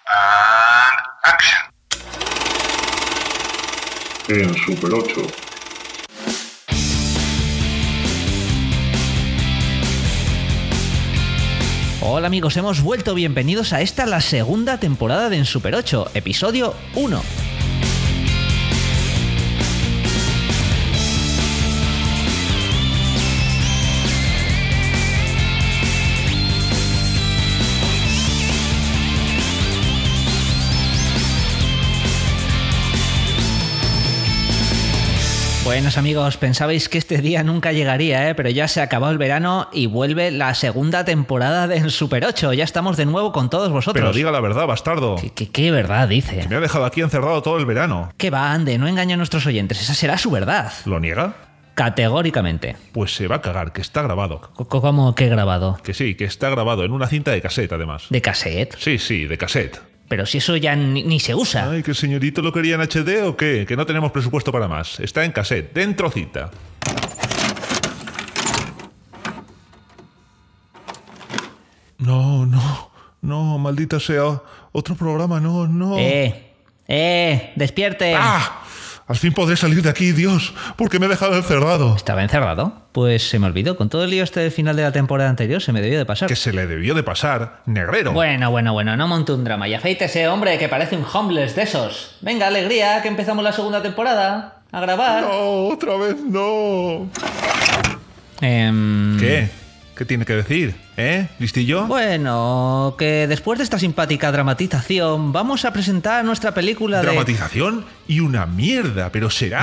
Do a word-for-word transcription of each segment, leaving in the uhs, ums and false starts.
And action. En Super ocho. Hola amigos, hemos vuelto, bienvenidos a esta, la segunda temporada de En Super ocho, episodio uno. Buenos amigos, pensabais que este día nunca llegaría, ¿eh? Pero ya se acabó el verano y vuelve la segunda temporada de En Super ocho. Ya estamos de nuevo con todos vosotros. Pero diga la verdad, bastardo. ¿Qué, qué, qué verdad dice? Que me ha dejado aquí encerrado todo el verano. Que va, ande, no engañe a nuestros oyentes, esa será su verdad. ¿Lo niega? Categóricamente. Pues se va a cagar, que está grabado. ¿Cómo que grabado? Que sí, que está grabado en una cinta de cassette, además. ¿De cassette? Sí, sí, de cassette. Pero si eso ya ni, ni se usa. Ay, ¿que el señorito lo quería en H D o qué? Que no tenemos presupuesto para más. Está en cassette, dentro cinta. No, no, no, maldita sea. Otro programa, no, no. Eh, eh, despierte. ¡Ah! Al fin podré salir de aquí, Dios, porque me he dejado encerrado. ¿Estaba encerrado? Pues se me olvidó. Con todo el lío este del final de la temporada anterior se me debió de pasar. Que se le debió de pasar, negrero. Bueno, bueno, bueno, no monte un drama. Y afeítese, hombre, que parece un homeless de esos. Venga, alegría, que empezamos la segunda temporada. A grabar. No, otra vez no. Eh... ¿Qué? ¿Qué tiene que decir? ¿Eh? ¿Listillo? Bueno, que después de esta simpática dramatización vamos a presentar nuestra película de... ¿Dramatización? Y una mierda, pero será...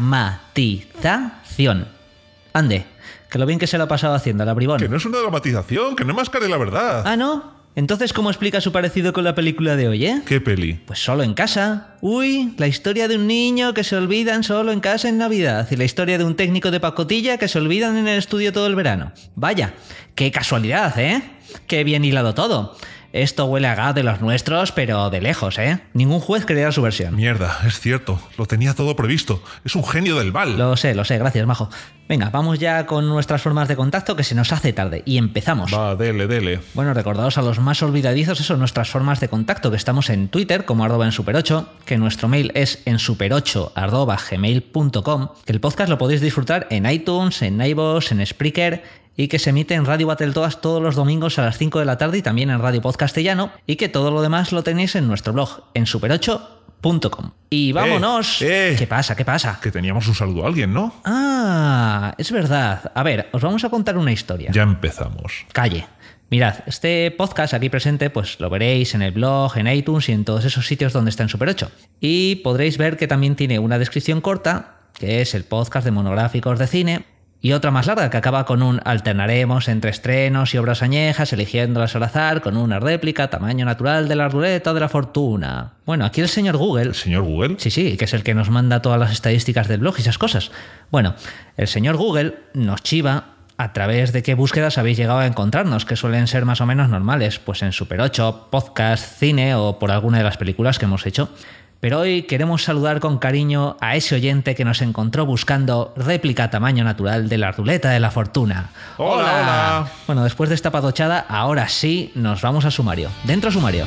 Dramatización. Ande, que lo bien que se lo ha pasado haciendo la bribón. Que no es una dramatización, que no mascare la verdad. ¿Ah, no? Entonces, ¿cómo explica su parecido con la película de hoy, eh? ¿Qué peli? Pues Solo en casa. Uy, la historia de un niño que se olvidan solo en casa en Navidad y la historia de un técnico de pacotilla que se olvidan en el estudio todo el verano. Vaya, qué casualidad, ¿eh? Qué bien hilado todo. Esto huele a gas de los nuestros, pero de lejos, ¿eh? Ningún juez creerá su versión. Mierda, es cierto. Lo tenía todo previsto. Es un genio del Val. Lo sé, lo sé. Gracias, majo. Venga, vamos ya con nuestras formas de contacto, que se nos hace tarde. Y empezamos. Va, dele, dele. Bueno, recordaos a los más olvidadizos eso, nuestras formas de contacto, que estamos en Twitter como arroba en super ocho, que nuestro mail es en super ocho arroba gmail punto com, que el podcast lo podéis disfrutar en iTunes, en iVoox, en Spreaker, y que se emite en Radio Battletoads todos los domingos a las cinco de la tarde y también en Radio Podcastellano, y que todo lo demás lo tenéis en nuestro blog, en super ocho punto com. Y vámonos... Eh, eh. ¿Qué pasa? ¿Qué pasa? Que teníamos un saludo a alguien, ¿no? Ah, es verdad. A ver, os vamos a contar una historia. Ya empezamos. Calle. Mirad, este podcast aquí presente pues lo veréis en el blog, en iTunes y en todos esos sitios donde está en Super ocho. Y podréis ver que también tiene una descripción corta, que es el podcast de monográficos de cine, y otra más larga que acaba con un alternaremos entre estrenos y obras añejas, eligiéndolas al azar, con una réplica, tamaño natural de la ruleta de la fortuna. Bueno, aquí el señor Google... ¿El señor Google? Sí, sí, que es el que nos manda todas las estadísticas del blog y esas cosas. Bueno, el señor Google nos chiva a través de qué búsquedas habéis llegado a encontrarnos, que suelen ser más o menos normales, pues en Super ocho, podcast, cine o por alguna de las películas que hemos hecho. Pero hoy queremos saludar con cariño a ese oyente que nos encontró buscando réplica tamaño natural de la ruleta de la fortuna. ¡Hola, hola! Bueno, después de esta padochada, ahora sí nos vamos a sumario. Dentro sumario.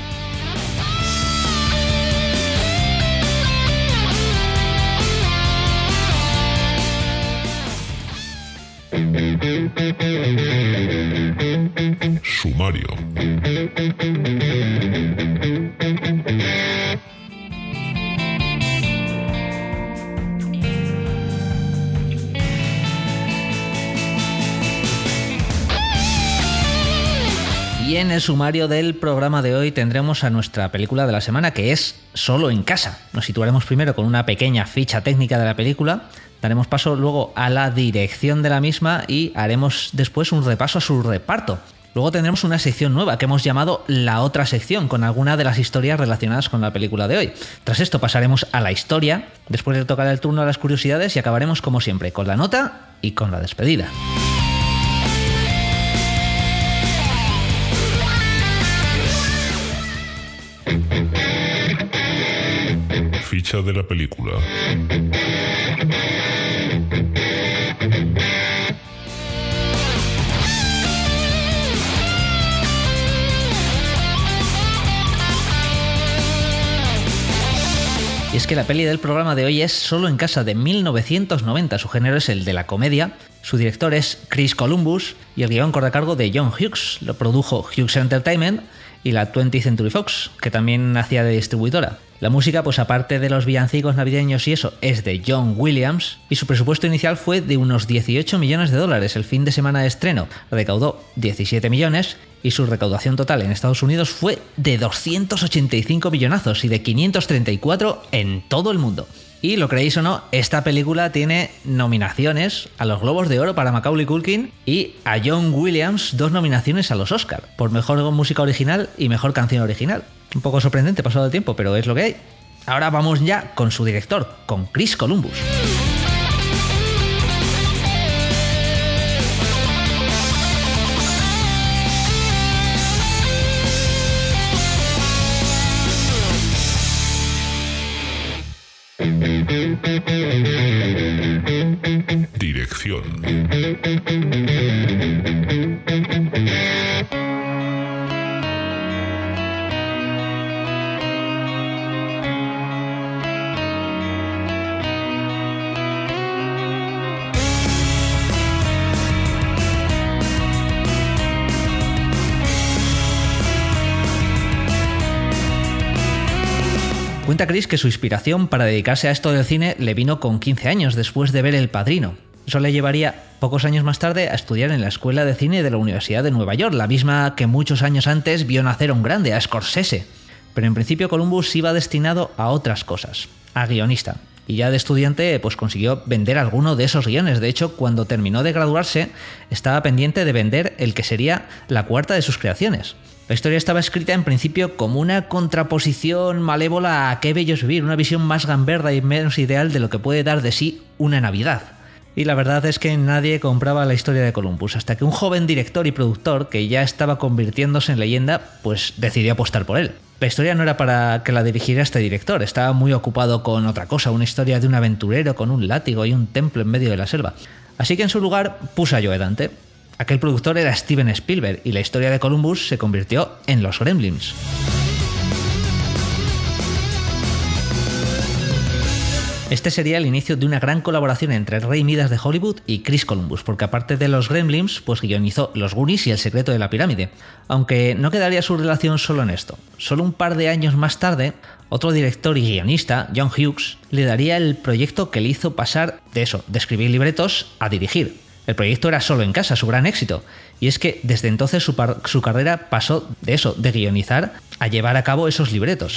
Sumario. Y en el sumario del programa de hoy tendremos a nuestra película de la semana, que es Solo en casa. Nos situaremos primero con una pequeña ficha técnica de la película, daremos paso luego a la dirección de la misma y haremos después un repaso a su reparto. Luego tendremos una sección nueva que hemos llamado La Otra Sección, con alguna de las historias relacionadas con la película de hoy. Tras esto pasaremos a la historia, después de tocar el turno a las curiosidades y acabaremos como siempre con la nota y con la despedida. Ficha de la película. Y es que la peli del programa de hoy es Solo en casa de mil novecientos noventa, su género es el de la comedia, su director es Chris Columbus y el guión corre a cargo de John Hughes, lo produjo Hughes Entertainment y la twentieth Century Fox, que también hacía de distribuidora. La música, pues aparte de los villancicos navideños y eso, es de John Williams y su presupuesto inicial fue de unos dieciocho millones de dólares. El fin de semana de estreno recaudó diecisiete millones y su recaudación total en Estados Unidos fue de doscientos ochenta y cinco millonazos y de quinientos treinta y cuatro en todo el mundo. Y lo creéis o no, esta película tiene nominaciones a los Globos de Oro para Macaulay Culkin y a John Williams dos nominaciones a los Oscar por Mejor Música Original y Mejor Canción Original. Un poco sorprendente pasado el tiempo, pero es lo que hay. Ahora vamos ya con su director, con Chris Columbus. Dirección. Cuenta Chris que su inspiración para dedicarse a esto del cine le vino con quince años después de ver El Padrino. Eso le llevaría pocos años más tarde a estudiar en la Escuela de Cine de la Universidad de Nueva York, la misma que muchos años antes vio nacer a un grande, a Scorsese. Pero en principio Columbus iba destinado a otras cosas, a guionista. Y ya de estudiante pues consiguió vender alguno de esos guiones. De hecho, cuando terminó de graduarse, estaba pendiente de vender el que sería la cuarta de sus creaciones. La historia estaba escrita en principio como una contraposición malévola a Qué bello es vivir, una visión más gamberra y menos ideal de lo que puede dar de sí una Navidad. Y la verdad es que nadie compraba la historia de Columbus, hasta que un joven director y productor, que ya estaba convirtiéndose en leyenda, pues decidió apostar por él. La historia no era para que la dirigiera este director, estaba muy ocupado con otra cosa, una historia de un aventurero con un látigo y un templo en medio de la selva. Así que en su lugar puso a Joe Dante. Aquel productor era Steven Spielberg y la historia de Columbus se convirtió en Los Gremlins. Este sería el inicio de una gran colaboración entre el Rey Midas de Hollywood y Chris Columbus, porque aparte de Los Gremlins, pues guionizó Los Goonies y El secreto de la pirámide. Aunque no quedaría su relación solo en esto. Solo un par de años más tarde, otro director y guionista, John Hughes, le daría el proyecto que le hizo pasar de eso, de escribir libretos, a dirigir. El proyecto era Solo en casa, su gran éxito. Y es que desde entonces su, par- su carrera pasó de eso, de guionizar, a llevar a cabo esos libretos.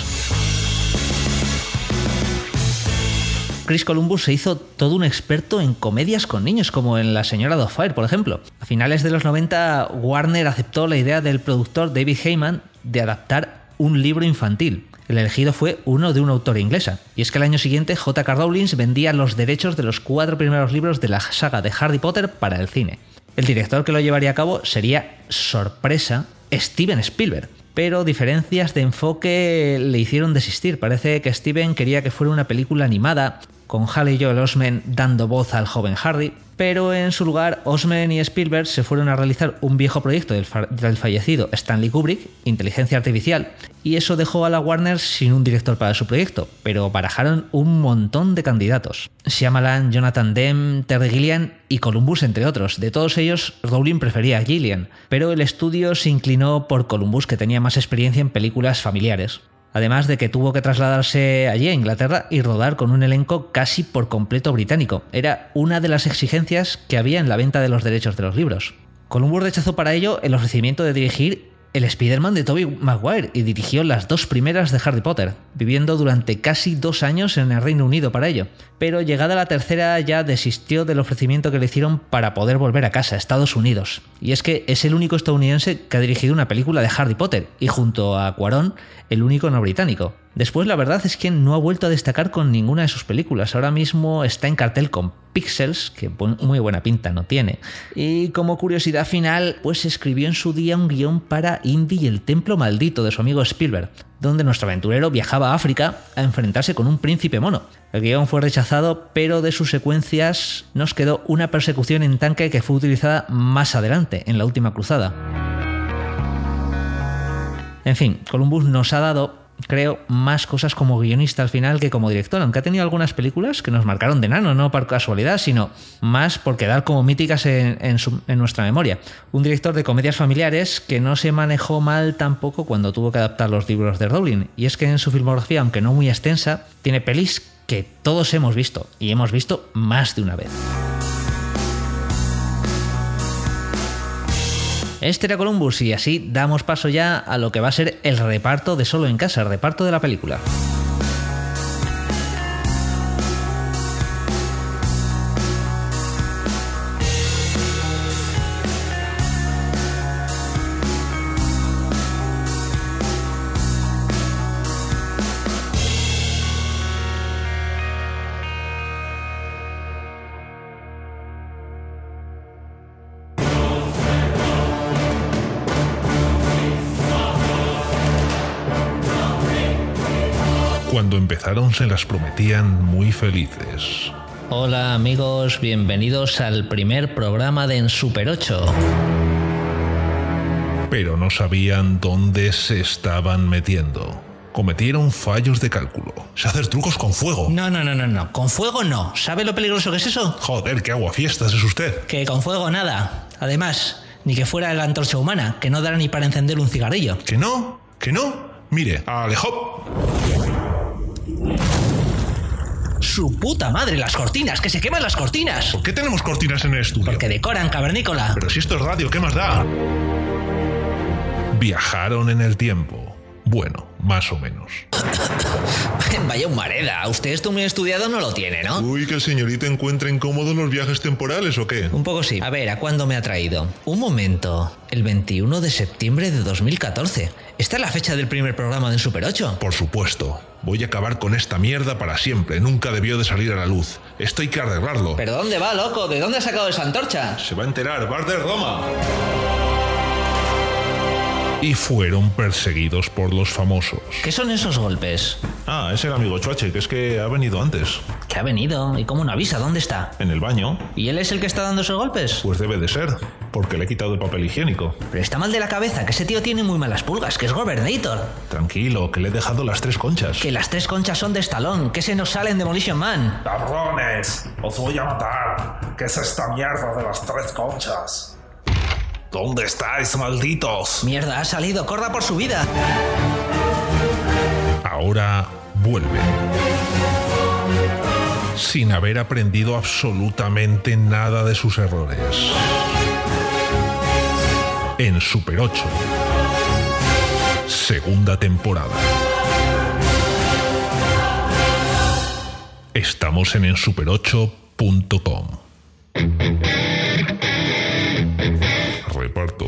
Chris Columbus se hizo todo un experto en comedias con niños, como en La señora Doubtfire, por ejemplo. A finales de los noventa, Warner aceptó la idea del productor David Heyman de adaptar un libro infantil. El elegido fue uno de una autora inglesa. Y es que el año siguiente J K Rowling vendía los derechos de los cuatro primeros libros de la saga de Harry Potter para el cine. El director que lo llevaría a cabo sería, sorpresa, Steven Spielberg. Pero diferencias de enfoque le hicieron desistir. Parece que Steven quería que fuera una película animada, con Haley Joel Osment dando voz al joven Harry, pero en su lugar Osment y Spielberg se fueron a realizar un viejo proyecto del, fa- del fallecido Stanley Kubrick, Inteligencia Artificial, y eso dejó a la Warner sin un director para su proyecto, pero barajaron un montón de candidatos. Shyamalan, Jonathan Demme, Terry Gilliam y Columbus, entre otros. De todos ellos, Rowling prefería a Gilliam, pero el estudio se inclinó por Columbus, que tenía más experiencia en películas familiares. Además de que tuvo que trasladarse allí a Inglaterra y rodar con un elenco casi por completo británico. Era una de las exigencias que había en la venta de los derechos de los libros. Columbus rechazó para ello el ofrecimiento de dirigir el Spider-Man de Tobey Maguire y dirigió las dos primeras de Harry Potter, viviendo durante casi dos años en el Reino Unido para ello. Pero llegada la tercera ya desistió del ofrecimiento que le hicieron para poder volver a casa, a Estados Unidos. Y es que es el único estadounidense que ha dirigido una película de Harry Potter, y junto a Cuarón, el único no británico. Después la verdad es que no ha vuelto a destacar con ninguna de sus películas. Ahora mismo está en cartel con Pixels, que muy buena pinta no tiene. Y como curiosidad final, pues escribió en su día un guión para Indy y el Templo Maldito de su amigo Spielberg, donde nuestro aventurero viajaba a África a enfrentarse con un príncipe mono. El guión fue rechazado, pero de sus secuencias nos quedó una persecución en tanque que fue utilizada más adelante, en la Última Cruzada. En fin, Columbus nos ha dado creo, más cosas como guionista al final que como director, aunque ha tenido algunas películas que nos marcaron de nano, no por casualidad, sino más por quedar como míticas en, en, su, en nuestra memoria. Un director de comedias familiares que no se manejó mal tampoco cuando tuvo que adaptar los libros de Rowling, y es que en su filmografía, aunque no muy extensa, tiene pelis que todos hemos visto, y hemos visto más de una vez. Este era Columbus, y así damos paso ya a lo que va a ser el reparto de Solo en Casa, el reparto de la película. Cuando empezaron se las prometían muy felices. Hola amigos, bienvenidos al primer programa de En Super ocho. Pero no sabían dónde se estaban metiendo. Cometieron fallos de cálculo. Se hacer trucos con fuego. No, no, no, no, no. Con fuego no. ¿Sabe lo peligroso que es eso? Joder, qué aguafiestas es usted. Que con fuego nada. Además, ni que fuera la antorcha humana, que no dará ni para encender un cigarrillo. ¿Que no? ¿Que no? Mire, alejó. ¡Su puta madre! ¡Las cortinas! ¡Que se queman las cortinas! ¿Por qué tenemos cortinas en el estudio? Porque decoran, cavernícola. Pero si esto es radio, ¿qué más da? Viajaron en el tiempo. Bueno, más o menos. Vaya humareda. Usted esto muy estudiado no lo tiene, ¿no? Uy, que el señorito encuentra incómodos los viajes temporales, ¿o qué? Un poco sí. A ver, ¿a cuándo me ha traído? Un momento. El veintiuno de septiembre de dos mil catorce. ¿Esta es la fecha del primer programa de Super ocho? Por supuesto. Voy a acabar con esta mierda para siempre. Nunca debió de salir a la luz. Esto hay que arreglarlo. ¿Pero dónde va, loco? ¿De dónde ha sacado esa antorcha? Se va a enterar. ¡Bar de Roma! Y fueron perseguidos por los famosos. ¿Qué son esos golpes? Ah, es el amigo Chuache, que es que ha venido antes. ¿Qué ha venido? ¿Y cómo no avisa? ¿Dónde está? En el baño. ¿Y él es el que está dando esos golpes? Pues debe de ser, porque le he quitado el papel higiénico. Pero está mal de la cabeza, que ese tío tiene muy malas pulgas, que es Gobernator. Tranquilo, que le he dejado las tres conchas. Que las tres conchas son de Stallone, que se nos sale en Demolition Man. ¡Cabrones! ¡Os voy a matar! ¿Qué es esta mierda de las tres conchas? ¿Dónde estáis, malditos? Mierda, ha salido, corra por su vida. Ahora vuelven. Sin haber aprendido absolutamente nada de sus errores. En Super ocho. Segunda temporada. Estamos en en super ocho punto com. Reparto.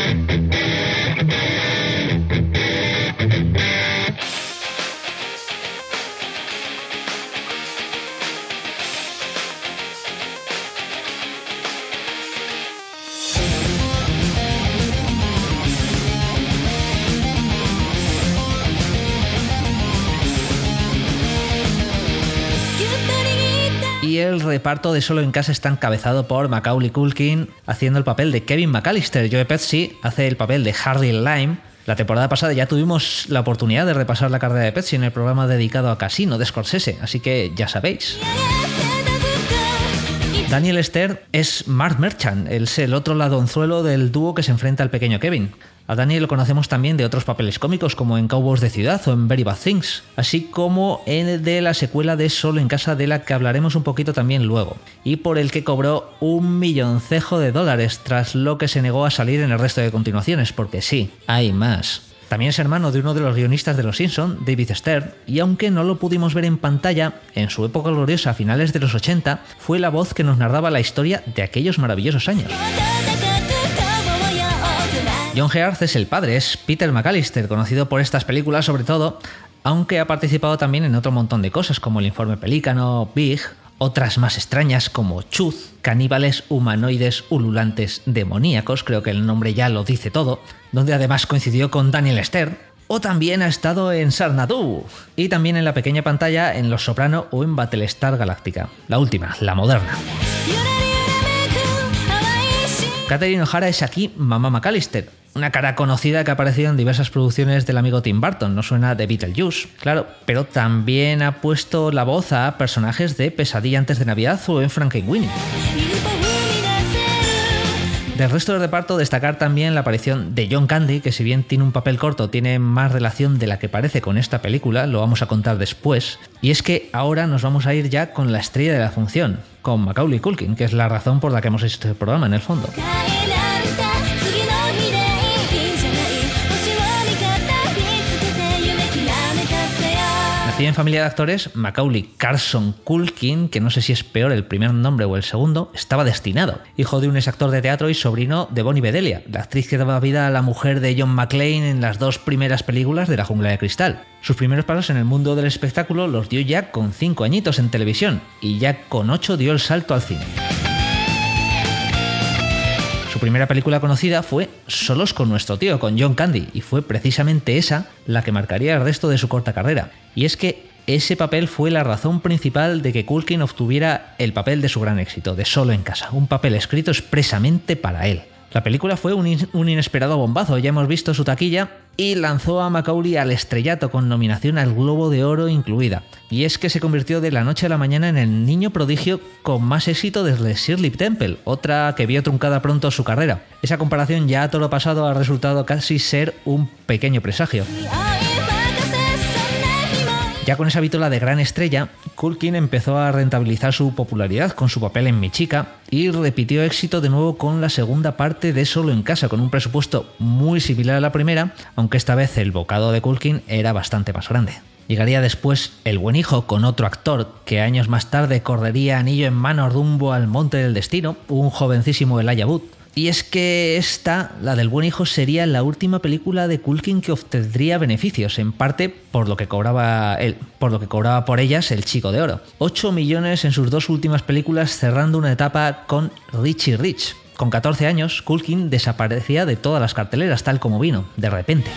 Y el reparto de Solo en Casa está encabezado por Macaulay Culkin haciendo el papel de Kevin McAllister. Joe Pesci hace el papel de Harry Lime. La temporada pasada ya tuvimos la oportunidad de repasar la carrera de Pesci en el programa dedicado a Casino de Scorsese, así que ya sabéis. Daniel Stern es Mark Merchant, él es el otro ladronzuelo del dúo que se enfrenta al pequeño Kevin. A Daniel lo conocemos también de otros papeles cómicos como en Cowboys de Ciudad o en Very Bad Things, así como en el de la secuela de Solo en Casa, de la que hablaremos un poquito también luego, y por el que cobró un milloncejo de dólares tras lo que se negó a salir en el resto de continuaciones, porque sí, hay más. También es hermano de uno de los guionistas de Los Simpson, David Stern, y aunque no lo pudimos ver en pantalla, en su época gloriosa a finales de los ochenta, fue la voz que nos narraba la historia de aquellos maravillosos años. John Heard es el padre, es Peter McAllister, conocido por estas películas sobre todo, aunque ha participado también en otro montón de cosas como El Informe Pelícano, Big, otras más extrañas como Chuz, caníbales humanoides ululantes demoníacos, creo que el nombre ya lo dice todo, donde además coincidió con Daniel Stern, o también ha estado en Sarnadu, y también en la pequeña pantalla en Los Soprano o en Battlestar Galactica, la última, la moderna. Catherine O'Hara es aquí Mamá McAllister, una cara conocida que ha aparecido en diversas producciones del amigo Tim Burton, no suena de Beetlejuice, claro, pero también ha puesto la voz a personajes de Pesadilla antes de Navidad o en Frankenweenie. Del resto del reparto, destacar también la aparición de John Candy, que si bien tiene un papel corto, tiene más relación de la que parece con esta película, lo vamos a contar después. Y es que ahora nos vamos a ir ya con la estrella de la función, con Macaulay Culkin, que es la razón por la que hemos hecho este programa en el fondo. Nacido en familia de actores, Macaulay Carson Culkin, que no sé si es peor el primer nombre o el segundo, estaba destinado. Hijo de un exactor de teatro y sobrino de Bonnie Bedelia, la actriz que daba vida a la mujer de John McClane en las dos primeras películas de La Jungla de Cristal. Sus primeros pasos en el mundo del espectáculo los dio ya con cinco añitos en televisión y ya con ocho dio el salto al cine. Su primera película conocida fue Solos con nuestro tío, con John Candy, y fue precisamente esa la que marcaría el resto de su corta carrera. Y es que ese papel fue la razón principal de que Culkin obtuviera el papel de su gran éxito, de Solo en casa, un papel escrito expresamente para él. La película fue un, in- un inesperado bombazo, ya hemos visto su taquilla, y lanzó a Macaulay al estrellato con nominación al Globo de Oro incluida. Y es que se convirtió de la noche a la mañana en el niño prodigio con más éxito desde Shirley Temple, otra que vio truncada pronto su carrera. Esa comparación ya a todo lo pasado ha resultado casi ser un pequeño presagio. Ya con esa vítola de gran estrella, Culkin empezó a rentabilizar su popularidad con su papel en Mi chica y repitió éxito de nuevo con la segunda parte de Solo en casa, con un presupuesto muy similar a la primera, aunque esta vez el bocado de Culkin era bastante más grande. Llegaría después El buen hijo con otro actor que años más tarde correría anillo en mano rumbo al monte del destino, un jovencísimo Elijah Wood. Y es que esta, la del buen hijo, sería la última película de Culkin que obtendría beneficios, en parte por lo que cobraba él, por lo que cobraba por ellas el Chico de Oro. ocho millones en sus dos últimas películas, cerrando una etapa con Richie Rich. Con catorce años, Culkin desaparecía de todas las carteleras, tal como vino, de repente.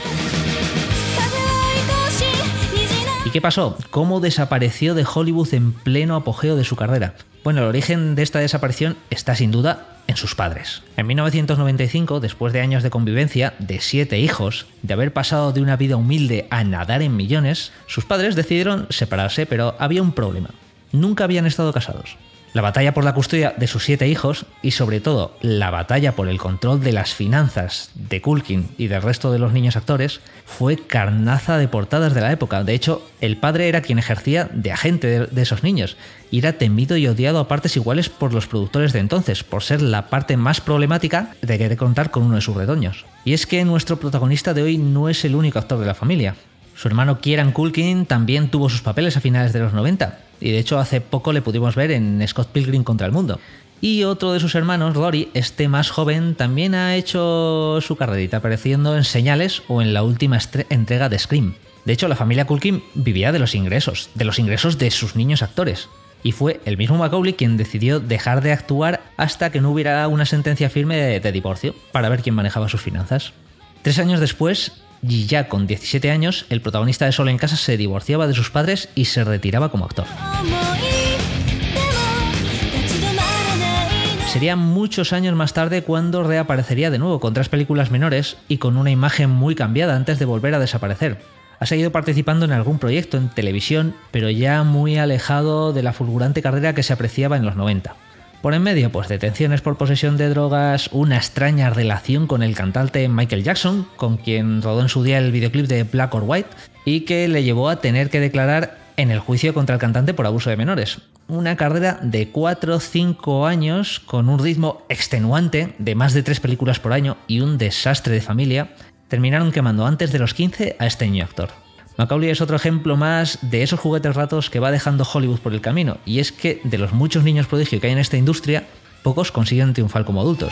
¿Y qué pasó? ¿Cómo desapareció de Hollywood en pleno apogeo de su carrera? Bueno, el origen de esta desaparición está sin duda en sus padres. En mil novecientos noventa y cinco, después de años de convivencia, de siete hijos, de haber pasado de una vida humilde a nadar en millones, sus padres decidieron separarse, pero había un problema. Nunca habían estado casados. La batalla por la custodia de sus siete hijos y, sobre todo, la batalla por el control de las finanzas de Culkin y del resto de los niños actores fue carnaza de portadas de la época. De hecho, el padre era quien ejercía de agente de, de esos niños y era temido y odiado a partes iguales por los productores de entonces, por ser la parte más problemática de querer contar con uno de sus retoños. Y es que nuestro protagonista de hoy no es el único actor de la familia. Su hermano Kieran Culkin también tuvo sus papeles a finales de los noventa, y de hecho hace poco le pudimos ver en Scott Pilgrim contra el mundo. Y otro de sus hermanos, Rory, este más joven, también ha hecho su carrerita apareciendo en Señales o en la última entrega de Scream. De hecho, la familia Culkin vivía de los ingresos, de los ingresos de sus niños actores. Y fue el mismo Macaulay quien decidió dejar de actuar hasta que no hubiera una sentencia firme de, de divorcio, para ver quién manejaba sus finanzas. Tres años después, y ya con diecisiete años, el protagonista de Solo en casa se divorciaba de sus padres y se retiraba como actor. Serían muchos años más tarde cuando reaparecería de nuevo con tres películas menores y con una imagen muy cambiada antes de volver a desaparecer. Ha seguido participando en algún proyecto en televisión, pero ya muy alejado de la fulgurante carrera que se apreciaba en los noventa. Por en medio, pues detenciones por posesión de drogas, una extraña relación con el cantante Michael Jackson, con quien rodó en su día el videoclip de Black or White, y que le llevó a tener que declarar en el juicio contra el cantante por abuso de menores. Una carrera de cuatro o cinco años con un ritmo extenuante de más de tres películas por año y un desastre de familia, terminaron quemando antes de los quince a este niño actor. Macaulay es otro ejemplo más de esos juguetes ratos que va dejando Hollywood por el camino, y es que de los muchos niños prodigio que hay en esta industria, pocos consiguen triunfar como adultos.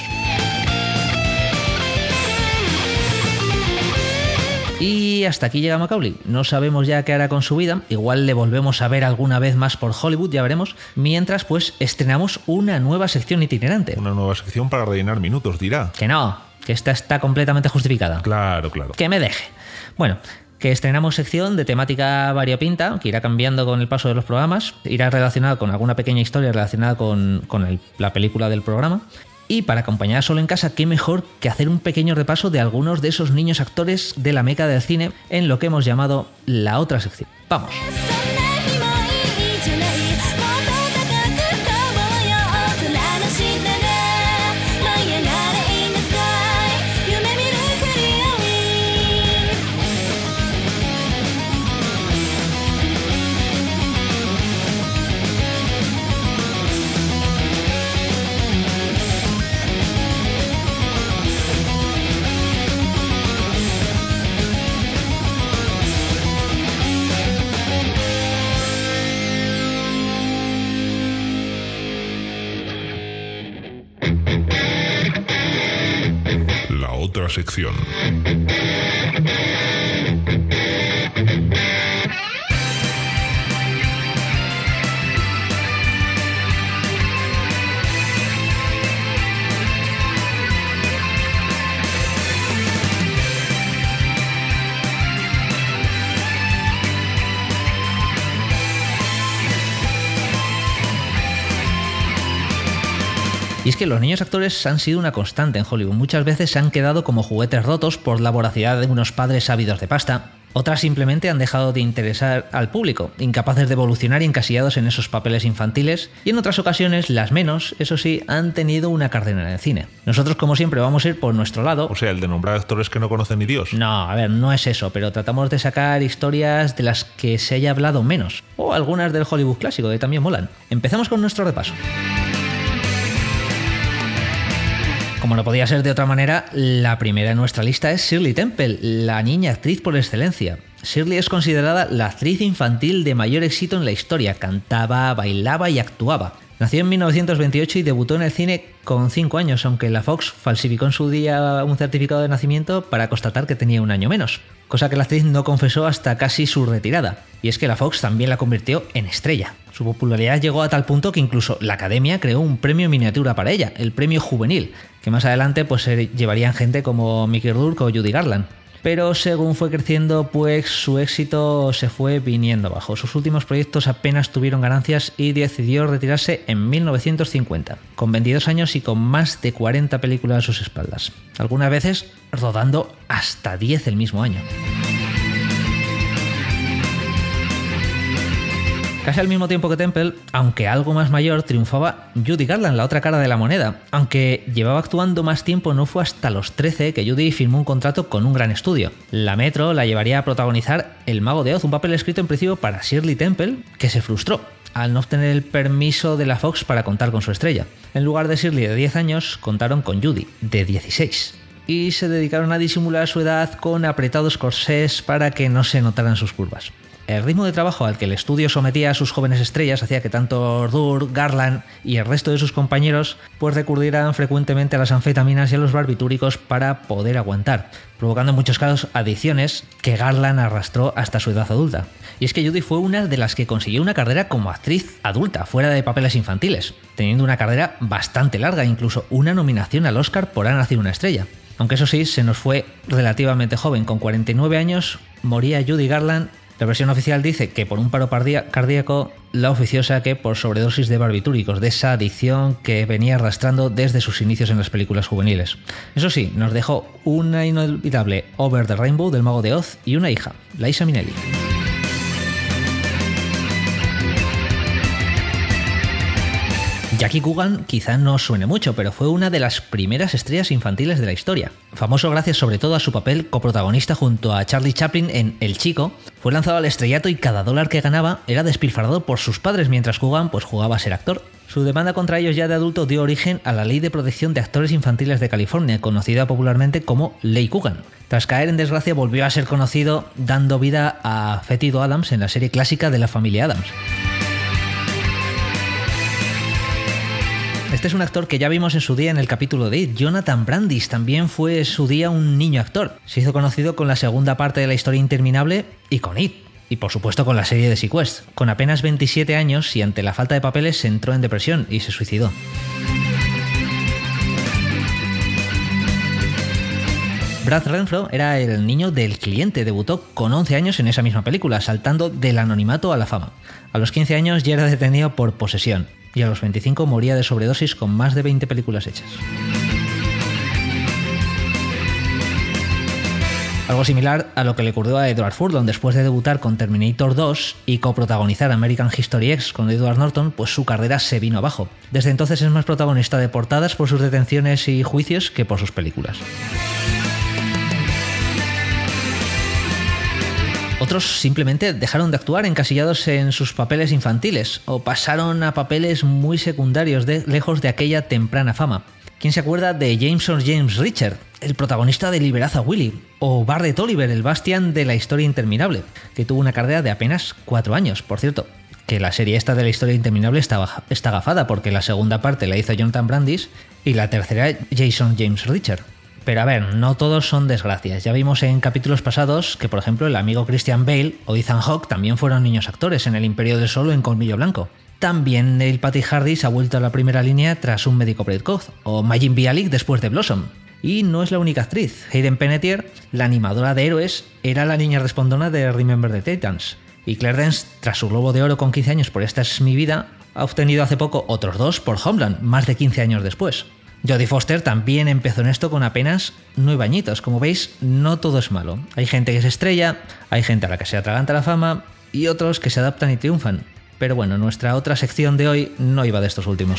Y hasta aquí llega Macaulay. No sabemos ya qué hará con su vida, igual le volvemos a ver alguna vez más por Hollywood, ya veremos. Mientras, pues, estrenamos una nueva sección itinerante. Una nueva sección para rellenar minutos, dirá. Que no, que esta está completamente justificada. Claro, claro. Que me deje. Bueno, que estrenamos sección de temática variopinta, que irá cambiando con el paso de los programas, irá relacionada con alguna pequeña historia relacionada con, con el, la película del programa. Y para acompañar Solo en Casa, qué mejor que hacer un pequeño repaso de algunos de esos niños actores de la meca del cine en lo que hemos llamado la otra sección. ¡Vamos! Otra sección. Y es que los niños actores han sido una constante en Hollywood. Muchas veces se han quedado como juguetes rotos por la voracidad de unos padres ávidos de pasta. Otras simplemente han dejado de interesar al público, incapaces de evolucionar y encasillados en esos papeles infantiles. Y en otras ocasiones, las menos, eso sí, han tenido una carrera en el cine. Nosotros, como siempre, vamos a ir por nuestro lado. O sea, el de nombrar actores que no conocen ni Dios. No, a ver, no es eso, pero tratamos de sacar historias de las que se haya hablado menos. O algunas del Hollywood clásico, que también molan. Empezamos con nuestro repaso. Como no podía ser de otra manera, la primera en nuestra lista es Shirley Temple, la niña actriz por excelencia. Shirley es considerada la actriz infantil de mayor éxito en la historia. Cantaba, bailaba y actuaba. Nació en mil novecientos veintiocho y debutó en el cine con cinco años, aunque la Fox falsificó en su día un certificado de nacimiento para constatar que tenía un año menos, cosa que la actriz no confesó hasta casi su retirada. Y es que la Fox también la convirtió en estrella. Su popularidad llegó a tal punto que incluso la Academia creó un premio miniatura para ella, el premio juvenil, que más adelante pues se llevarían gente como Mickey Rourke o Judy Garland. Pero según fue creciendo, pues su éxito se fue viniendo abajo. Sus últimos proyectos apenas tuvieron ganancias y decidió retirarse en mil novecientos cincuenta, con veintidós años y con más de cuarenta películas a sus espaldas. Algunas veces rodando hasta diez el mismo año. Casi al mismo tiempo que Temple, aunque algo más mayor, triunfaba Judy Garland, la otra cara de la moneda. Aunque llevaba actuando más tiempo, no fue hasta los trece que Judy firmó un contrato con un gran estudio. La Metro la llevaría a protagonizar El Mago de Oz, un papel escrito en principio para Shirley Temple, que se frustró al no obtener el permiso de la Fox para contar con su estrella. En lugar de Shirley de diez años, contaron con Judy, de dieciséis. Y se dedicaron a disimular su edad con apretados corsés para que no se notaran sus curvas. El ritmo de trabajo al que el estudio sometía a sus jóvenes estrellas hacía que tanto Rourke, Garland y el resto de sus compañeros pues recurrieran frecuentemente a las anfetaminas y a los barbitúricos para poder aguantar, provocando en muchos casos adicciones que Garland arrastró hasta su edad adulta. Y es que Judy fue una de las que consiguió una carrera como actriz adulta, fuera de papeles infantiles, teniendo una carrera bastante larga, incluso una nominación al Oscar por Ha nacido una estrella. Aunque eso sí, se nos fue relativamente joven, con cuarenta y nueve años moría Judy Garland. La versión oficial dice que por un paro cardíaco, la oficiosa que por sobredosis de barbitúricos, de esa adicción que venía arrastrando desde sus inicios en las películas juveniles. Eso sí, nos dejó una inolvidable Over the Rainbow del Mago de Oz y una hija, Liza Minnelli. Jackie Coogan quizá no suene mucho, pero fue una de las primeras estrellas infantiles de la historia. Famoso gracias sobre todo a su papel coprotagonista junto a Charlie Chaplin en El Chico, fue lanzado al estrellato y cada dólar que ganaba era despilfarrado por sus padres mientras Coogan pues, jugaba a ser actor. Su demanda contra ellos ya de adulto dio origen a la Ley de Protección de Actores Infantiles de California, conocida popularmente como Ley Coogan. Tras caer en desgracia volvió a ser conocido dando vida a Fétido Adams en la serie clásica de la familia Adams. Este es un actor que ya vimos en su día en el capítulo de It. Jonathan Brandis también fue en su día un niño actor. Se hizo conocido con la segunda parte de La Historia Interminable y con It. Y por supuesto con la serie de Sequest. Con apenas veintisiete años y ante la falta de papeles se entró en depresión y se suicidó. Brad Renfro era el niño del cliente, debutó con once años en esa misma película, saltando del anonimato a la fama. A los quince años ya era detenido por posesión. y a los veinticinco moría de sobredosis con más de veinte películas hechas. Algo similar a lo que le ocurrió a Edward Furlong después de debutar con Terminator dos y coprotagonizar American History X con Edward Norton, pues su carrera se vino abajo. Desde entonces es más protagonista de portadas por sus detenciones y juicios que por sus películas. Otros simplemente dejaron de actuar encasillados en sus papeles infantiles o pasaron a papeles muy secundarios de, lejos de aquella temprana fama. ¿Quién se acuerda de Jameson James Richard, el protagonista de Liberaza Willy? O Barrett Oliver, el Bastian de La historia interminable, que tuvo una carrera de apenas cuatro años. Por cierto, que la serie esta de La historia interminable está, está gafada porque la segunda parte la hizo Jonathan Brandis y la tercera Jason James Richard. Pero a ver, no todos son desgracias. Ya vimos en capítulos pasados que, por ejemplo, el amigo Christian Bale o Ethan Hawke también fueron niños actores en El Imperio del Sol o en Colmillo Blanco. También Neil Patrick Harris ha vuelto a la primera línea tras Un médico precoz, o Majin Bialik después de Blossom. Y no es la única actriz. Hayden Panettiere, la animadora de Héroes, era la niña respondona de Remember the Titans. Y Claire Danes, tras su Globo de Oro con quince años por Esta es mi vida, ha obtenido hace poco otros dos por Homeland, más de quince años después. Jodie Foster también empezó en esto con apenas nueve añitos. Como veis, no todo es malo. Hay gente que se estrella, hay gente a la que se atraganta la fama y otros que se adaptan y triunfan. Pero bueno, nuestra otra sección de hoy no iba de estos últimos.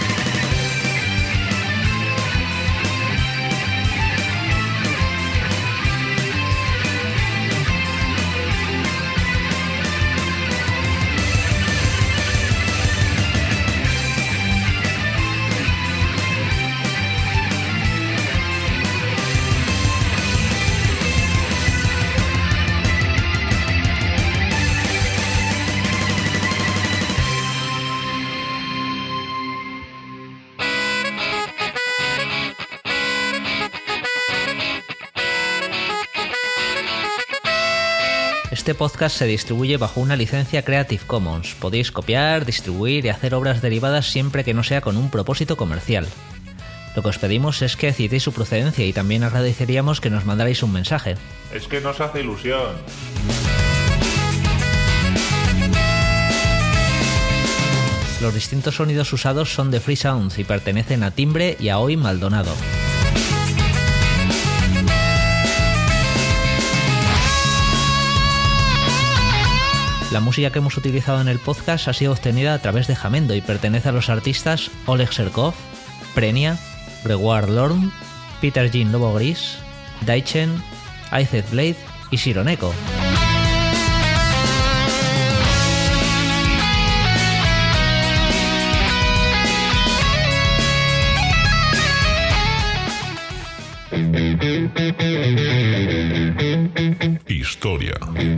Este podcast se distribuye bajo una licencia Creative Commons. Podéis copiar, distribuir y hacer obras derivadas siempre que no sea con un propósito comercial. Lo que os pedimos es que decidáis su procedencia y también agradeceríamos que nos mandarais un mensaje. Es que nos hace ilusión. Los distintos sonidos usados son de Free Sounds y pertenecen a Timbre y a Hoy Maldonado. La música que hemos utilizado en el podcast ha sido obtenida a través de Jamendo y pertenece a los artistas Oleg Serkov, Prenia, Reward Lorn, Peter Jean Lobo Gris, Daichen, Aized Blade y Sironeko. Historia.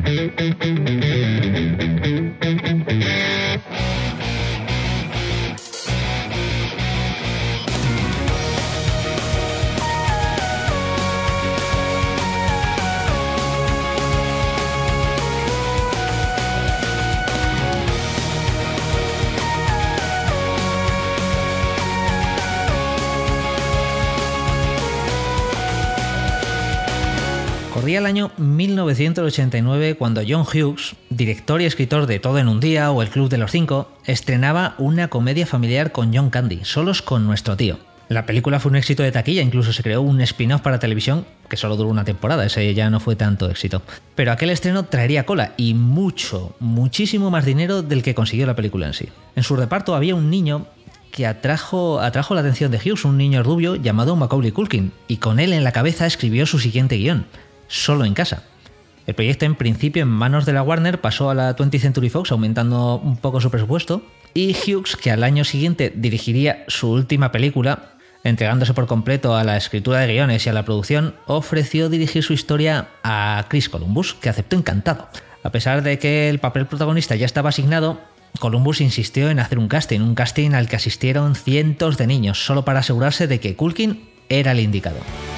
Corría el año mil novecientos ochenta y nueve cuando John Hughes, director y escritor de Todo en un día o El Club de los Cinco, estrenaba una comedia familiar con John Candy, Solos con nuestro tío. La película fue un éxito de taquilla, incluso se creó un spin-off para televisión que solo duró una temporada, ese ya no fue tanto éxito. Pero aquel estreno traería cola y mucho, muchísimo más dinero del que consiguió la película en sí. En su reparto había un niño que atrajo, atrajo la atención de Hughes, un niño rubio llamado Macaulay Culkin, y con él en la cabeza escribió su siguiente guión, Solo en casa. El proyecto, en principio en manos de la Warner, pasó a la twentieth Century Fox aumentando un poco su presupuesto, y Hughes, que al año siguiente dirigiría su última película, entregándose por completo a la escritura de guiones y a la producción, ofreció dirigir su historia a Chris Columbus, que aceptó encantado. A pesar de que el papel protagonista ya estaba asignado, Columbus insistió en hacer un casting, un casting al que asistieron cientos de niños, solo para asegurarse de que Culkin era el indicado.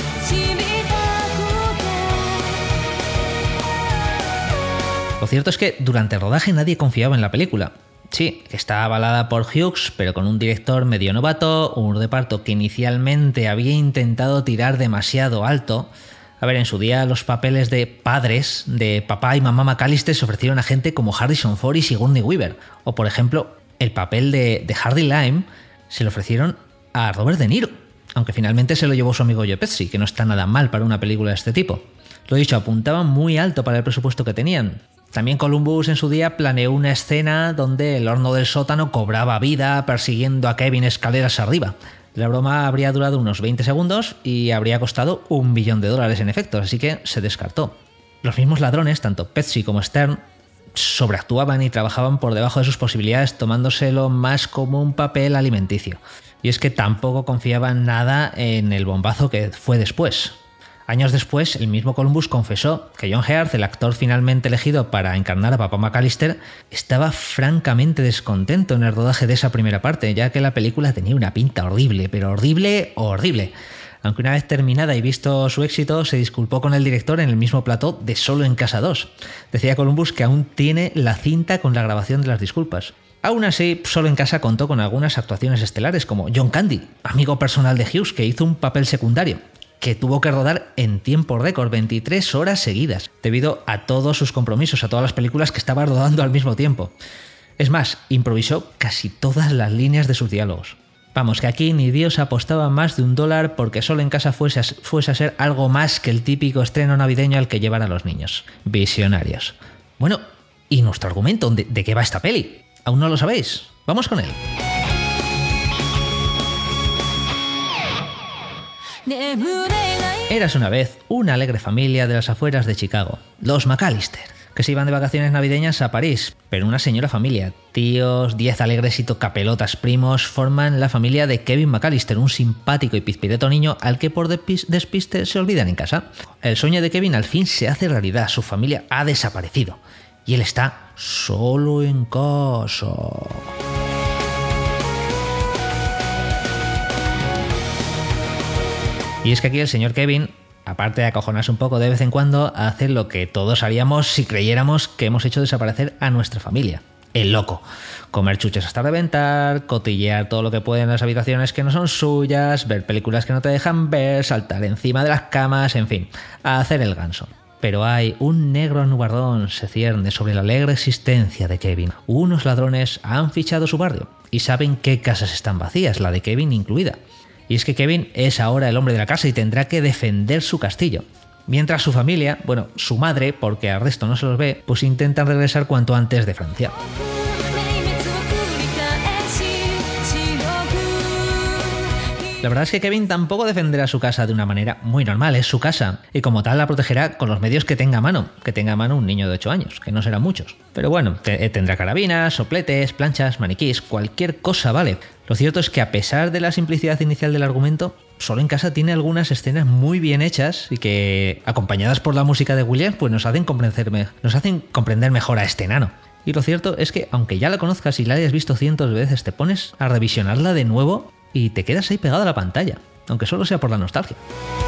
Lo cierto es que durante el rodaje nadie confiaba en la película. Sí, está avalada por Hughes, pero con un director medio novato, un reparto que inicialmente había intentado tirar demasiado alto. A ver, en su día los papeles de padres de papá y mamá McAllister se ofrecieron a gente como Harrison Ford y Sigourney Weaver, o por ejemplo el papel de, de Hardy Lime se lo ofrecieron a Robert De Niro, aunque finalmente se lo llevó su amigo Joe Pesci, que no está nada mal para una película de este tipo. Lo dicho, apuntaban muy alto para el presupuesto que tenían. También Columbus en su día planeó una escena donde el horno del sótano cobraba vida persiguiendo a Kevin escaleras arriba. La broma habría durado unos veinte segundos y habría costado un billón de dólares en efectos, así que se descartó. Los mismos ladrones, tanto Pesci como Stern, sobreactuaban y trabajaban por debajo de sus posibilidades, tomándoselo más como un papel alimenticio. Y es que tampoco confiaban nada en el bombazo que fue después. Años después, el mismo Columbus confesó que John Heard, el actor finalmente elegido para encarnar a Papá McAllister, estaba francamente descontento en el rodaje de esa primera parte, ya que la película tenía una pinta horrible, pero horrible, horrible. Aunque una vez terminada y visto su éxito, se disculpó con el director en el mismo plató de Solo en Casa dos. Decía Columbus que aún tiene la cinta con la grabación de las disculpas. Aún así, Solo en Casa contó con algunas actuaciones estelares, como John Candy, amigo personal de Hughes, que hizo un papel secundario, que tuvo que rodar en tiempo récord, veintitrés horas seguidas, debido a todos sus compromisos, a todas las películas que estaba rodando al mismo tiempo. Es más, improvisó casi todas las líneas de sus diálogos. Vamos, que aquí ni Dios apostaba más de un dólar porque Solo en Casa fuese a, fuese a ser algo más que el típico estreno navideño al que llevar a los niños. Visionarios. Bueno, ¿y nuestro argumento? ¿De, de qué va esta peli? ¿Aún no lo sabéis? Vamos con él. Eras una vez una alegre familia de las afueras de Chicago, los McAllister, que se iban de vacaciones navideñas a París, pero una señora familia, tíos, diez alegres y tocapelotas primos, forman la familia de Kevin McAllister, un simpático y pizpireto niño al que por despiste se olvidan en casa. El sueño de Kevin al fin se hace realidad, su familia ha desaparecido y él está solo en casa. Y es que aquí el señor Kevin, aparte de acojonarse un poco de vez en cuando, hace lo que todos haríamos si creyéramos que hemos hecho desaparecer a nuestra familia. El loco. Comer chuches hasta reventar, cotillear todo lo que puede en las habitaciones que no son suyas, ver películas que no te dejan ver, saltar encima de las camas, en fin, a hacer el ganso. Pero hay un negro nubardón se cierne sobre la alegre existencia de Kevin. Unos ladrones han fichado su barrio y saben qué casas están vacías, la de Kevin incluida. Y es que Kevin es ahora el hombre de la casa y tendrá que defender su castillo. Mientras su familia, bueno, su madre, porque al resto no se los ve, pues intentan regresar cuanto antes de Francia. La verdad es que Kevin tampoco defenderá su casa de una manera muy normal, es su casa, y como tal la protegerá con los medios que tenga a mano, que tenga a mano un niño de ocho años, que no serán muchos. Pero bueno, te- tendrá carabinas, sopletes, planchas, maniquís, cualquier cosa vale. Lo cierto es que a pesar de la simplicidad inicial del argumento, Solo en Casa tiene algunas escenas muy bien hechas y que, acompañadas por la música de Williams, pues nos hacen comprender, nos hacen comprender mejor a este enano. Y lo cierto es que, aunque ya la conozcas y la hayas visto cientos de veces, te pones a revisionarla de nuevo y te quedas ahí pegado a la pantalla, aunque solo sea por la nostalgia.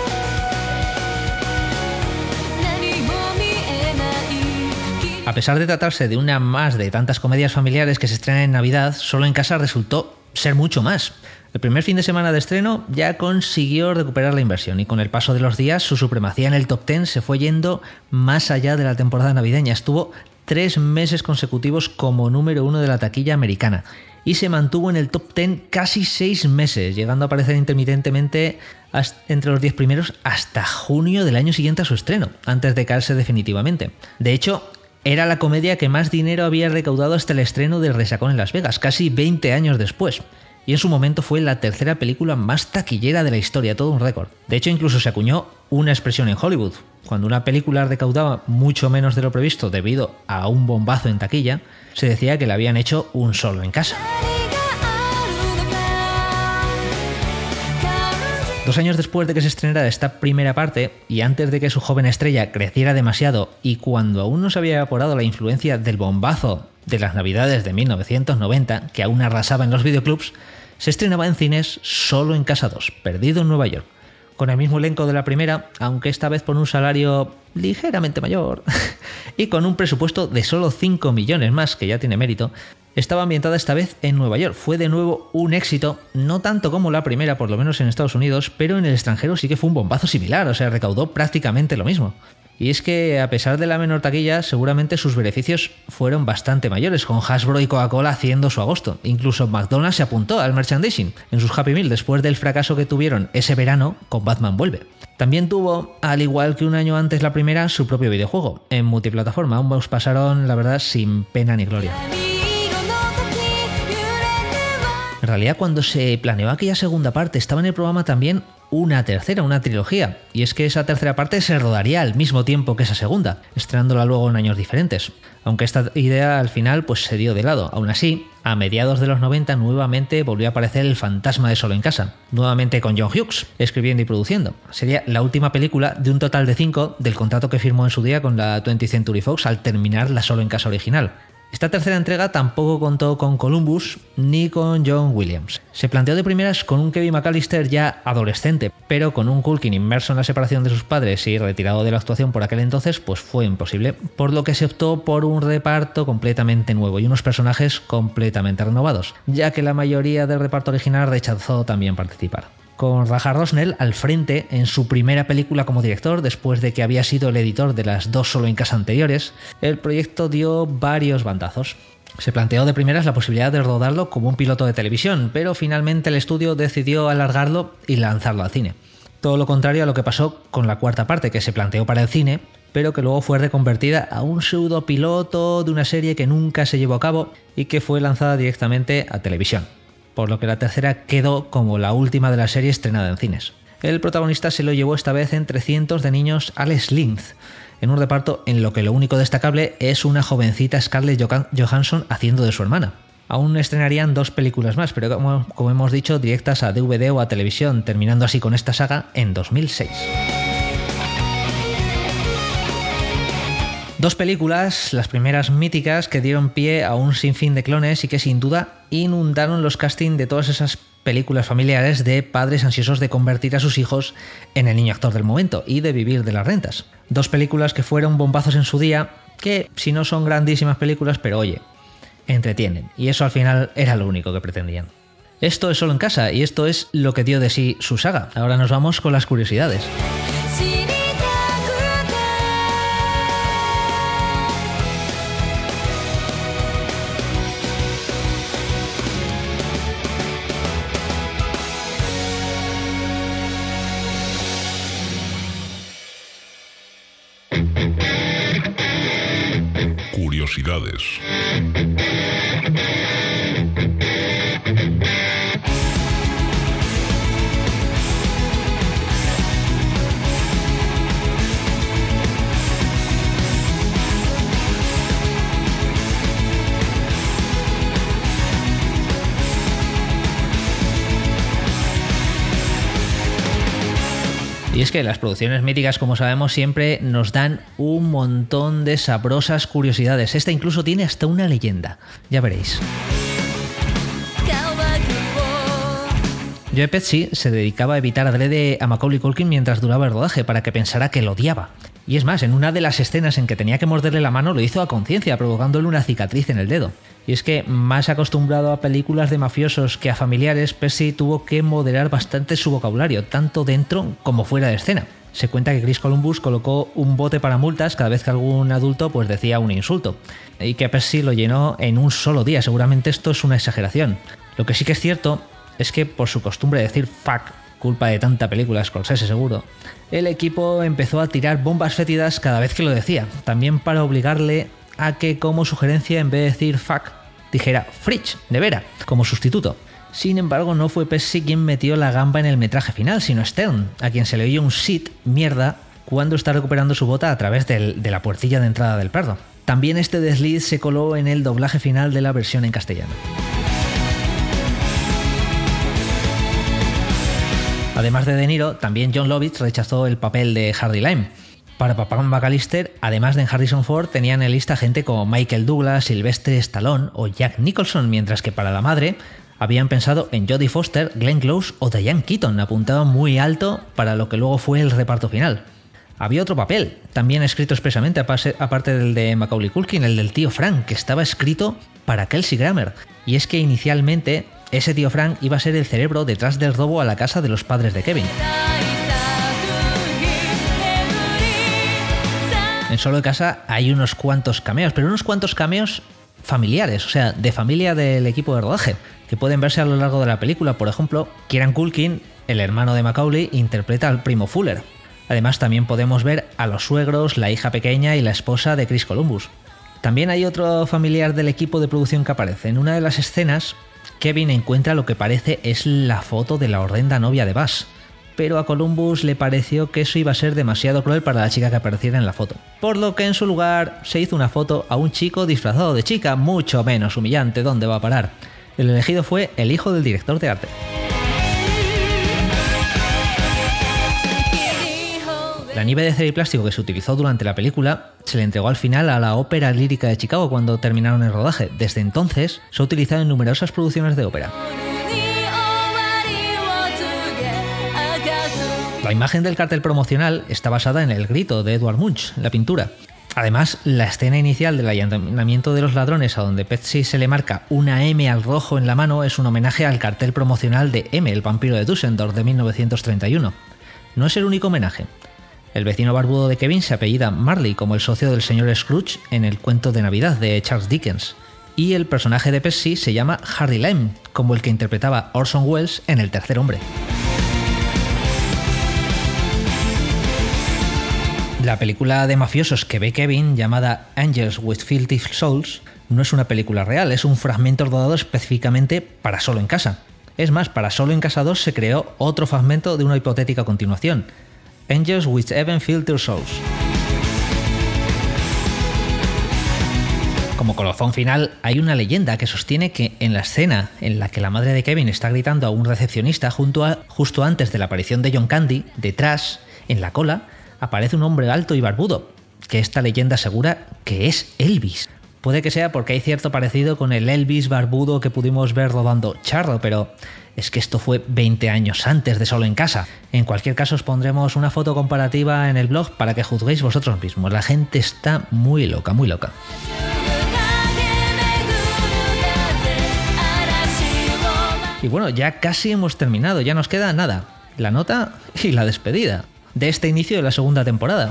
A pesar de tratarse de una más de tantas comedias familiares que se estrenan en Navidad, Solo en Casa resultó ser mucho más. El primer fin de semana de estreno ya consiguió recuperar la inversión y con el paso de los días su supremacía en el top diez se fue yendo más allá de la temporada navideña. Estuvo tres meses consecutivos como número uno de la taquilla americana y se mantuvo en el top diez casi seis meses, llegando a aparecer intermitentemente entre los diez primeros hasta junio del año siguiente a su estreno, antes de caerse definitivamente. De hecho, era la comedia que más dinero había recaudado hasta el estreno de Resacón en Las Vegas, casi veinte años después. Y en su momento fue la tercera película más taquillera de la historia, todo un récord. De hecho, incluso se acuñó una expresión en Hollywood. Cuando una película recaudaba mucho menos de lo previsto debido a un bombazo en taquilla, se decía que le habían hecho un Solo en Casa. Dos años después de que se estrenara esta primera parte, y antes de que su joven estrella creciera demasiado, y cuando aún no se había evaporado la influencia del bombazo de las Navidades de mil novecientos noventa, que aún arrasaba en los videoclubs, se estrenaba en cines Solo en Casa dos, perdido en Nueva York. Con el mismo elenco de la primera, aunque esta vez por un salario ligeramente mayor, y con un presupuesto de solo cinco millones más, que ya tiene mérito, estaba ambientada esta vez en Nueva York. Fue de nuevo un éxito, no tanto como la primera, por lo menos en Estados Unidos, pero en el extranjero sí que fue un bombazo similar, o sea, recaudó prácticamente lo mismo. Y es que a pesar de la menor taquilla, seguramente sus beneficios fueron bastante mayores, con Hasbro y Coca-Cola haciendo su agosto. Incluso McDonald's se apuntó al merchandising en sus Happy Meal después del fracaso que tuvieron ese verano con Batman Vuelve. También tuvo, al igual que un año antes la primera, su propio videojuego en multiplataforma. Ambos pasaron, la verdad, sin pena ni gloria. En realidad, cuando se planeó aquella segunda parte, estaba en el programa también una tercera, una trilogía, y es que esa tercera parte se rodaría al mismo tiempo que esa segunda, estrenándola luego en años diferentes, aunque esta idea al final pues se dio de lado. Aún así, a mediados de los noventa nuevamente volvió a aparecer el fantasma de Solo en Casa, nuevamente con John Hughes, escribiendo y produciendo. Sería la última película de un total de cinco del contrato que firmó en su día con la twentieth Century Fox al terminar la Solo en Casa original. Esta tercera entrega tampoco contó con Columbus ni con John Williams. Se planteó de primeras con un Kevin McAllister ya adolescente, pero con un Culkin inmerso en la separación de sus padres y retirado de la actuación por aquel entonces, pues fue imposible, por lo que se optó por un reparto completamente nuevo y unos personajes completamente renovados, ya que la mayoría del reparto original rechazó también participar. Con Raja Rosnell al frente en su primera película como director, después de que había sido el editor de las dos Solo en Casa anteriores, el proyecto dio varios bandazos. Se planteó de primeras la posibilidad de rodarlo como un piloto de televisión, pero finalmente el estudio decidió alargarlo y lanzarlo al cine. Todo lo contrario a lo que pasó con la cuarta parte, que se planteó para el cine, pero que luego fue reconvertida a un pseudo piloto de una serie que nunca se llevó a cabo y que fue lanzada directamente a televisión, por lo que la tercera quedó como la última de la serie estrenada en cines. El protagonista se lo llevó esta vez entre cientos de niños Alex Linz, en un reparto en lo que lo único destacable es una jovencita Scarlett Johansson haciendo de su hermana. Aún estrenarían dos películas más, pero como, como hemos dicho, directas a D V D o a televisión, terminando así con esta saga en dos mil seis. Dos películas, las primeras míticas, que dieron pie a un sinfín de clones y que sin duda inundaron los castings de todas esas películas familiares de padres ansiosos de convertir a sus hijos en el niño actor del momento y de vivir de las rentas. Dos películas que fueron bombazos en su día, que si no son grandísimas películas, pero oye, entretienen, y eso al final era lo único que pretendían. Esto es Solo en Casa y esto es lo que dio de sí su saga. Ahora nos vamos con las curiosidades. Curiosidades. Y es que las producciones míticas, como sabemos, siempre nos dan un montón de sabrosas curiosidades. Esta incluso tiene hasta una leyenda. Ya veréis. Joe Pesci se dedicaba a evitar adrede a Macaulay Culkin mientras duraba el rodaje para que pensara que lo odiaba. Y es más, en una de las escenas en que tenía que morderle la mano lo hizo a conciencia, provocándole una cicatriz en el dedo. Y es que, más acostumbrado a películas de mafiosos que a familiares, Pesci tuvo que moderar bastante su vocabulario, tanto dentro como fuera de escena. Se cuenta que Chris Columbus colocó un bote para multas cada vez que algún adulto pues decía un insulto, y que Pesci lo llenó en un solo día. Seguramente esto es una exageración. Lo que sí que es cierto es que, por su costumbre de decir fuck, culpa de tanta película Scorsese seguro, el equipo empezó a tirar bombas fétidas cada vez que lo decía, también para obligarle a que como sugerencia, en vez de decir fuck, dijera fridge, nevera, como sustituto. Sin embargo, no fue Pesci quien metió la gamba en el metraje final, sino Stern, a quien se le oyó un shit, mierda, cuando está recuperando su bota a través del, de la puertilla de entrada del perro. También este desliz se coló en el doblaje final de la versión en castellano. Además de De Niro, también John Lovitz rechazó el papel de Hardy Lime. Para Papá McAllister, además de en Harrison Ford, tenían en lista gente como Michael Douglas, Sylvester Stallone o Jack Nicholson, mientras que para la madre habían pensado en Jodie Foster, Glenn Close o Diane Keaton, apuntaban muy alto para lo que luego fue el reparto final. Había otro papel, también escrito expresamente, aparte del de Macaulay Culkin, el del tío Frank, que estaba escrito para Kelsey Grammer. Y es que inicialmente ese tío Frank iba a ser el cerebro detrás del robo a la casa de los padres de Kevin. En Solo en Casa hay unos cuantos cameos, pero unos cuantos cameos familiares, o sea, de familia del equipo de rodaje, que pueden verse a lo largo de la película. Por ejemplo, Kieran Culkin, el hermano de Macaulay, interpreta al primo Fuller. Además, también podemos ver a los suegros, la hija pequeña y la esposa de Chris Columbus. También hay otro familiar del equipo de producción que aparece. En una de las escenas, Kevin encuentra lo que parece es la foto de la horrenda novia de Buzz, pero a Columbus le pareció que eso iba a ser demasiado cruel para la chica que apareciera en la foto, por lo que en su lugar se hizo una foto a un chico disfrazado de chica, mucho menos humillante. ¿Dónde va a parar? El elegido fue el hijo del director de arte. La nieve de cera y plástico que se utilizó durante la película se le entregó al final a la Ópera Lírica de Chicago cuando terminaron el rodaje. Desde entonces se ha utilizado en numerosas producciones de ópera. La imagen del cartel promocional está basada en El grito de Edvard Munch, la pintura. Además, la escena inicial del allanamiento de los ladrones, a donde Pepsi se le marca una M al rojo en la mano, es un homenaje al cartel promocional de M, el vampiro de Düsseldorf, de mil novecientos treinta y uno. No es el único homenaje. El vecino barbudo de Kevin se apellida Marley, como el socio del señor Scrooge en El cuento de Navidad de Charles Dickens. Y el personaje de Pepsi se llama Harry Lime, como el que interpretaba Orson Welles en El tercer hombre. La película de mafiosos que ve Kevin, llamada Angels with Filthy Souls, no es una película real, es un fragmento rodado específicamente para Solo en Casa. Es más, para Solo en Casa dos se creó otro fragmento de una hipotética continuación, Angels with Even Filthier Souls. Como colofón final, hay una leyenda que sostiene que en la escena en la que la madre de Kevin está gritando a un recepcionista junto a, justo antes de la aparición de John Candy, detrás, en la cola, aparece un hombre alto y barbudo, que esta leyenda asegura que es Elvis. Puede que sea porque hay cierto parecido con el Elvis barbudo que pudimos ver rodando Charro, pero es que esto fue veinte años antes de Solo en Casa. En cualquier caso, os pondremos una foto comparativa en el blog para que juzguéis vosotros mismos. La gente está muy loca, muy loca. Y bueno, ya casi hemos terminado, ya nos queda nada, la nota y la despedida de este inicio de la segunda temporada.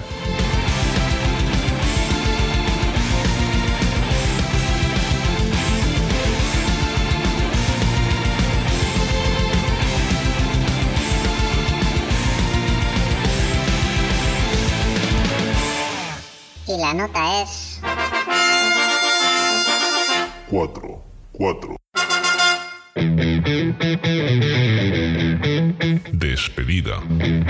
Y la nota es... Cuatro. Cuatro. Despedida.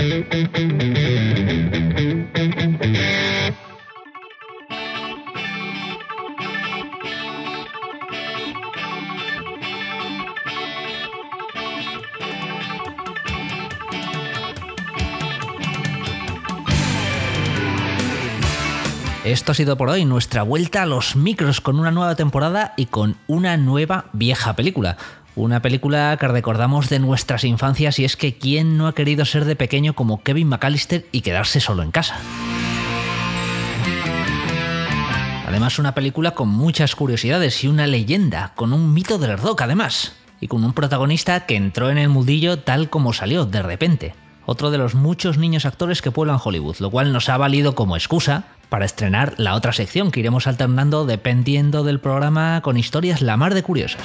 Esto ha sido por hoy, nuestra vuelta a los micros con una nueva temporada y con una nueva vieja película. Una película que recordamos de nuestras infancias, y es que ¿quién no ha querido ser de pequeño como Kevin McAllister y quedarse solo en casa? Además, una película con muchas curiosidades y una leyenda, con un mito del rock además, y con un protagonista que entró en el mundillo tal como salió, de repente. Otro de los muchos niños actores que pueblan Hollywood, lo cual nos ha valido como excusa para estrenar la otra sección que iremos alternando dependiendo del programa, con historias la mar de curiosas.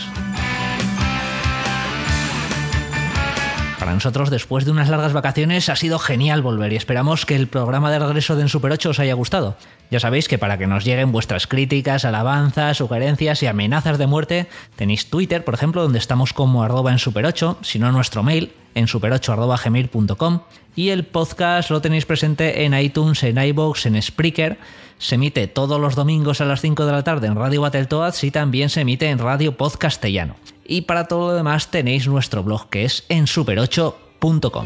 Para nosotros, después de unas largas vacaciones, ha sido genial volver y esperamos que el programa de regreso de En Super ocho os haya gustado. Ya sabéis que para que nos lleguen vuestras críticas, alabanzas, sugerencias y amenazas de muerte, tenéis Twitter, por ejemplo, donde estamos como arroba en super ocho, si no nuestro mail, en super ocho arroba gmail punto com, y el podcast lo tenéis presente en iTunes, en iVoox, en Spreaker. Se emite todos los domingos a las cinco de la tarde en Radio Battletoads y también se emite en Radio Podcastellano. Y para todo lo demás tenéis nuestro blog, que es en super ocho punto com.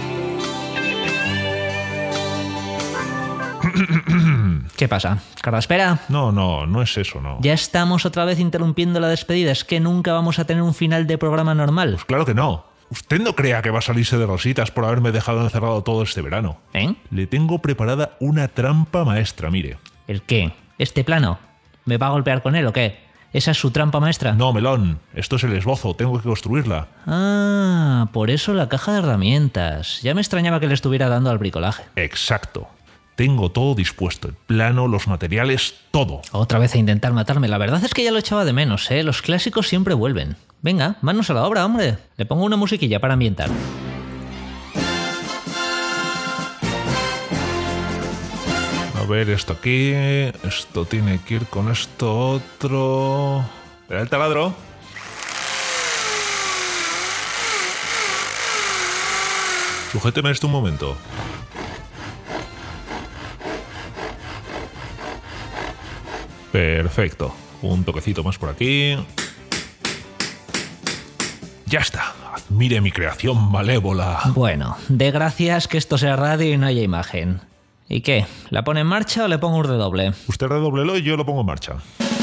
¿Qué pasa? ¿Carraspera? No, no, no es eso, no. Ya estamos otra vez interrumpiendo la despedida. ¿Es que nunca vamos a tener un final de programa normal? Pues claro que no. Usted no crea que va a salirse de rositas por haberme dejado encerrado todo este verano. ¿Eh? Le tengo preparada una trampa maestra, mire. ¿El qué? ¿Este plano? ¿Me va a golpear con él o qué? ¿Esa es su trampa maestra? No, melón. Esto es el esbozo. Tengo que construirla. Ah, por eso la caja de herramientas. Ya me extrañaba que le estuviera dando al bricolaje. Exacto. Tengo todo dispuesto, el plano, los materiales, todo. Otra vez a intentar matarme. La verdad es que ya lo echaba de menos, ¿eh? Los clásicos siempre vuelven. Venga, manos a la obra, hombre. Le pongo una musiquilla para ambientar. A ver, esto aquí... Esto tiene que ir con esto otro... Espera el taladro. Sujéteme esto un momento. Perfecto. Un toquecito más por aquí. Ya está. Admire mi creación malévola. Bueno, de gracias que esto sea radio y no haya imagen. ¿Y qué? ¿La pone en marcha o le pongo un redoble? Usted redóblelo y yo lo pongo en marcha.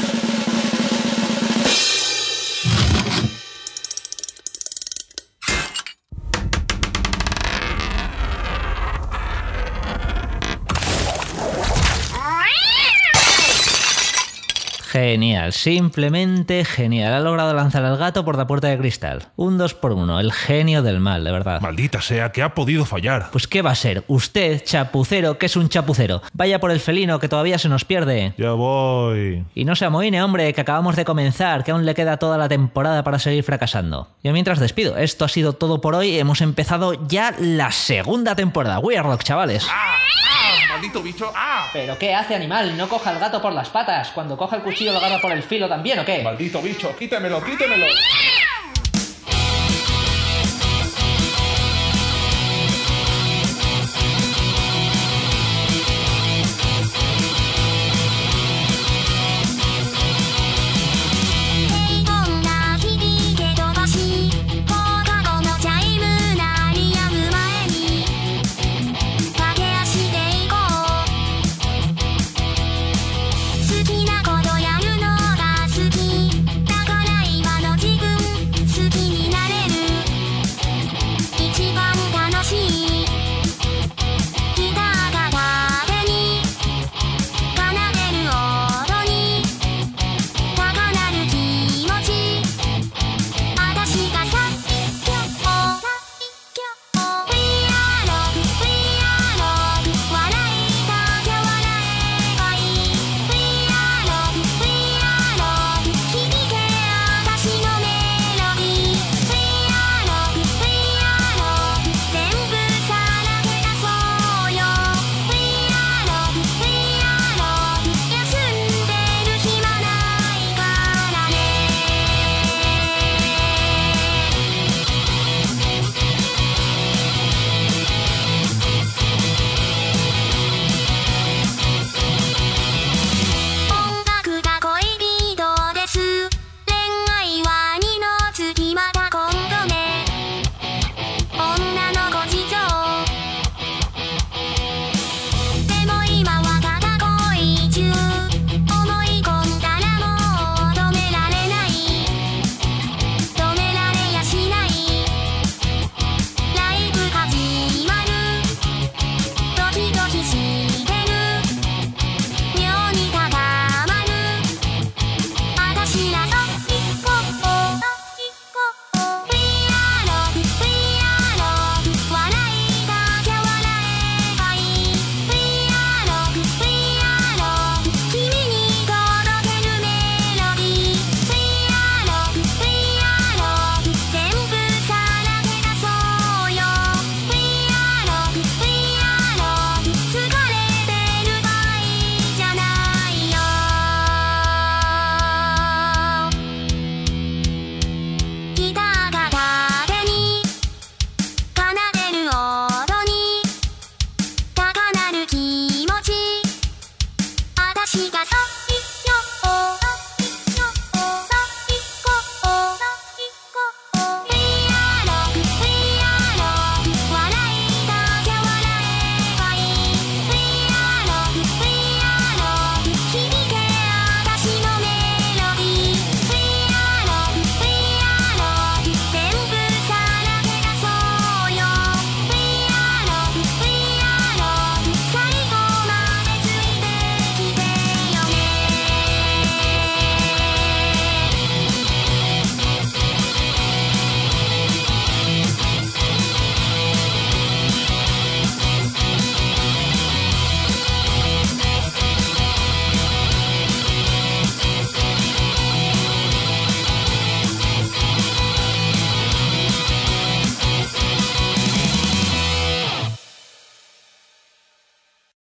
Genial, simplemente genial. Ha logrado lanzar al gato por la puerta de cristal. Un dos por uno, el genio del mal, de verdad. Maldita sea, que ha podido fallar. Pues ¿qué va a ser? Usted, chapucero, que es un chapucero. Vaya por el felino, que todavía se nos pierde. Ya voy. Y no se amoine, hombre, que acabamos de comenzar, que aún le queda toda la temporada para seguir fracasando. Yo mientras despido, esto ha sido todo por hoy. Hemos empezado ya la segunda temporada. We are rock, chavales. ¡Ah! ¡Ah! ¡Maldito bicho! ¡Ah! ¿Pero qué hace, animal? No coja el gato por las patas. Cuando coja el cuchillo lo agarra por el filo también, ¿o qué? ¡Maldito bicho! ¡Quítemelo, quítemelo!